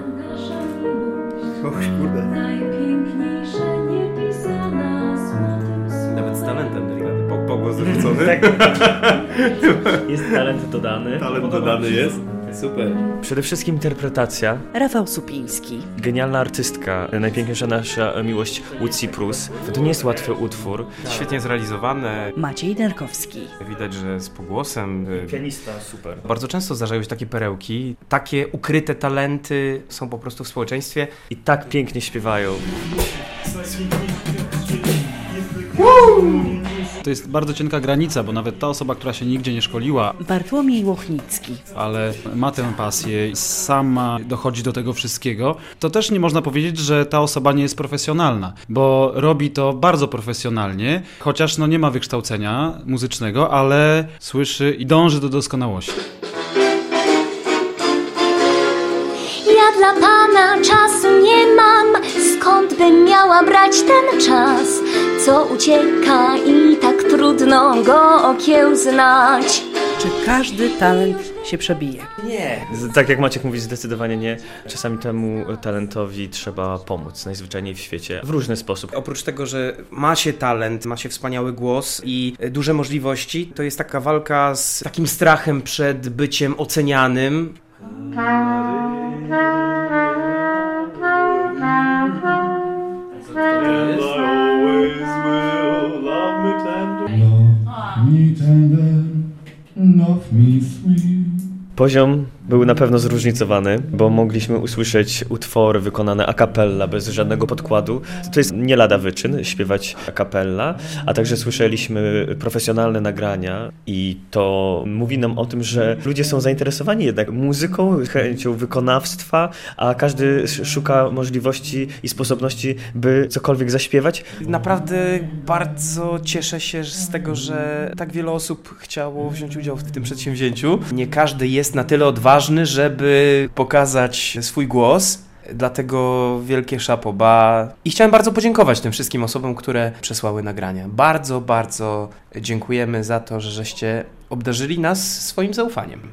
O kurde. Nawet z talentem delikatny. Pogłos zwrócony. Jest talent dodany. Talent dodany jest. Super. Przede wszystkim interpretacja. Rafał Supiński. Genialna artystka. Najpiękniejsza nasza miłość Łucji Prus. To nie jest łatwy utwór. Świetnie zrealizowane. Maciej Nerkowski. Widać, że z pogłosem. Pianista super. Bardzo często zdarzają się takie perełki. Takie ukryte talenty są po prostu w społeczeństwie. I tak pięknie śpiewają. To jest bardzo cienka granica, bo nawet ta osoba, która się nigdzie nie szkoliła, Bartłomiej Łochnicki. ale ma tę pasję i sama dochodzi do tego wszystkiego, to też nie można powiedzieć, że ta osoba nie jest profesjonalna, bo robi to bardzo profesjonalnie, chociaż nie ma wykształcenia muzycznego, ale słyszy i dąży do doskonałości. Ja dla Pana czasu nie mam, skąd bym miała brać ten czas, co ucieka i tak trudno go okiełznać. Czy każdy talent się przebije? Nie. Tak jak Maciek mówi, zdecydowanie nie. Czasami temu talentowi trzeba pomóc, najzwyczajniej w świecie, w różny sposób. Oprócz tego, że ma się talent, ma się wspaniały głos i duże możliwości, to jest taka walka z takim strachem przed byciem ocenianym. Poziom był na pewno zróżnicowany, bo mogliśmy usłyszeć utwory wykonane a cappella, bez żadnego podkładu. To jest nie lada wyczyn, śpiewać a cappella, a także słyszeliśmy profesjonalne nagrania i to mówi nam o tym, że ludzie są zainteresowani jednak muzyką, chęcią wykonawstwa, a każdy szuka możliwości i sposobności, by cokolwiek zaśpiewać. Naprawdę bardzo cieszę się z tego, że tak wiele osób chciało wziąć udział w tym przedsięwzięciu. Nie każdy jest na tyle odważny, żeby pokazać swój głos. Dlatego wielkie chapeau bas. I chciałem bardzo podziękować tym wszystkim osobom, które przesłały nagrania. Bardzo, bardzo dziękujemy za to, że żeście obdarzyli nas swoim zaufaniem.